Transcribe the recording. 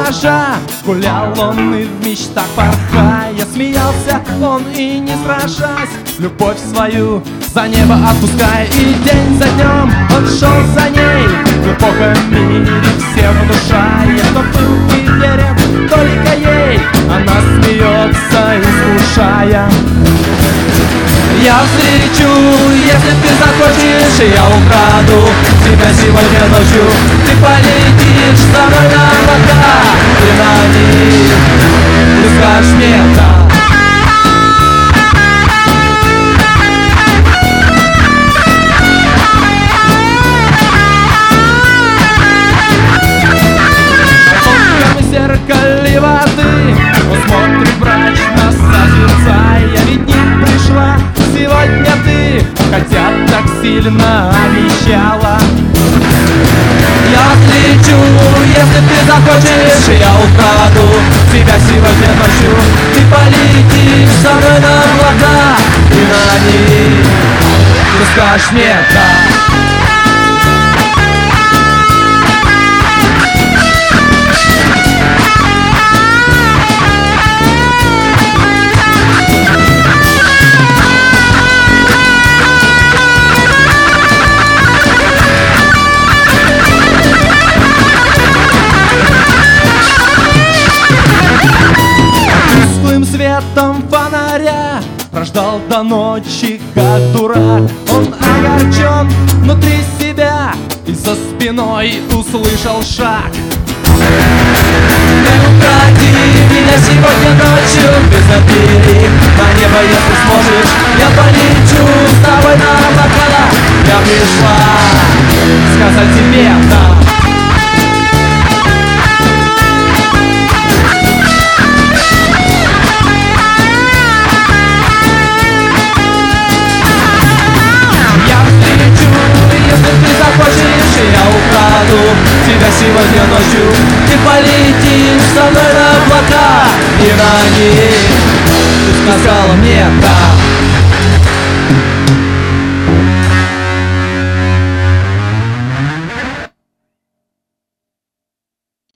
этажа. Гулял он и в мечтах порхая, смеялся он и не страшась, любовь свою за небо отпуская. И день за днем он шел за ней, в глубоком мире всем внушая, кто был и верен только ей, она смеется, искушая. Я встречу, если ты захочешь, я украду тебя сегодня ночью. Ты полетишь со мной на облака, и на них ты скажешь мне да. Зеркале воды он смотрит мрачно, созерцая, ведь не пришла сегодня ты, хотя так сильно обещала. Я отлечу, если ты захочешь, я украду тебя сегодня ночью. Ты полетишь со мной на облака, и на них ты скажешь мне да. Светом фонаря прождал до ночи, как дурак. Он огорчен внутри себя и за спиной услышал шаг. Ты укради меня сегодня ночью, ты забери на небо, если сможешь. Я полечу с тобой на облака, я пришла сказать тебе да. Я украду тебя сегодня ночью. Ты полетишь со мной на облака, и на них ты сказала мне да.